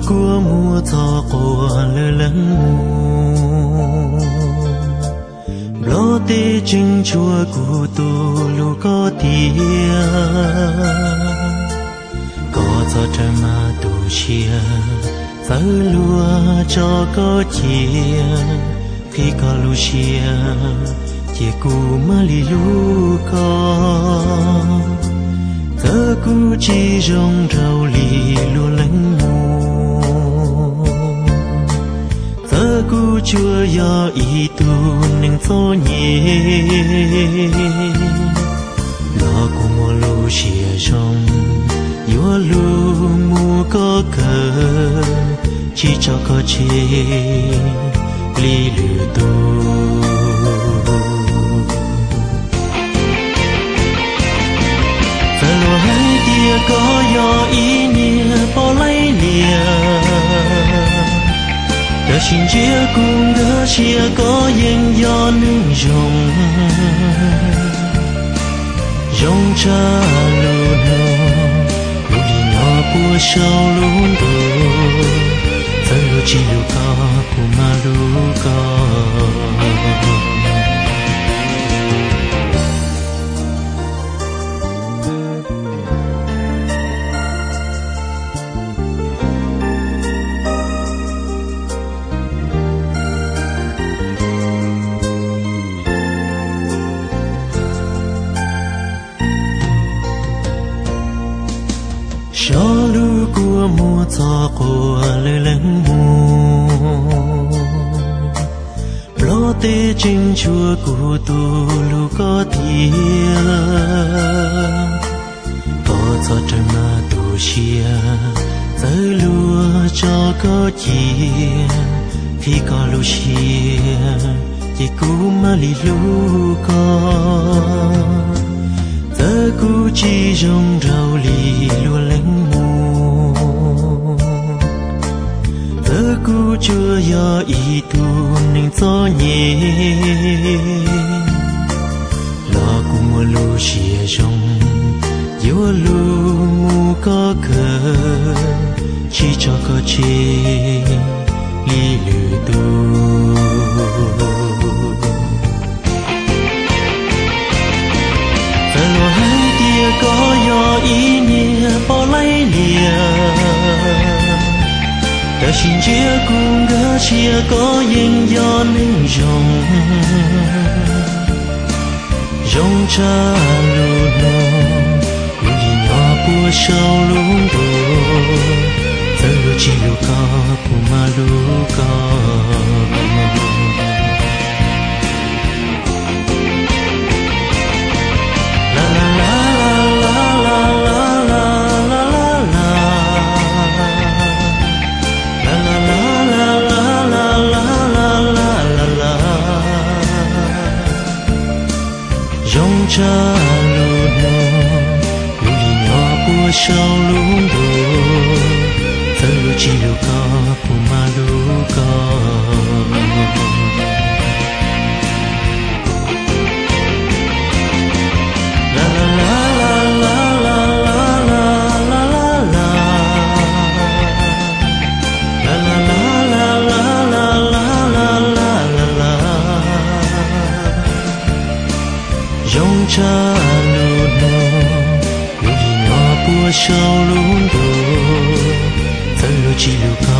của mùa gió của lơ lắng lo tê chính chúa của tôi lu có tia có gió trời mà tu chia giờ lúa cho có chia khi có lu chia chia cũ mà li lu có giờ cũ chỉ rong rau li lu lánh mù giờ cũ chúa do ý tu nên cho nhẹ lo cũ mua lu chia rong yo lu mu có cờ chỉ cho có chi li lử tu giờ lo hai tia có yo ý nia bỏ lấy lia đã xin chia cùng đã chia có yên do nương rồng rồng cha lu của sao luôn rồi giờ lu chỉ lu có của mà lu có cho lu của mùa gió của lơ lắng mù lo tê chính chúa của tu lu có tia có gió trời mà tu chia giờ lúa cho có chia khi có lu chia chỉ cũ mà li lu có giờ cũ chỉ rong rau li lu lánh mù giờ cũ chưa do ý tu nên cho nhẹ lo cũ mua lu chia rong yo lu mu có cờ chỉ cho có chi li lử tu có yo ý nia bỏ lấy lia đã xin chia cùng đã chia có yên do nương rồng rồng cha lu nó lu đi nhỏ của sao luôn rồi giờ lu chỉ lu có của mà lu có cha lu nó lu đi nhỏ của sao luôn rồi giờ lu chỉ lu có của mà lu có la la la la la la la la la la la la la la la la la rong cha lu nó lu đi nhỏ của sao luôn rồi giờ lu chỉ lu có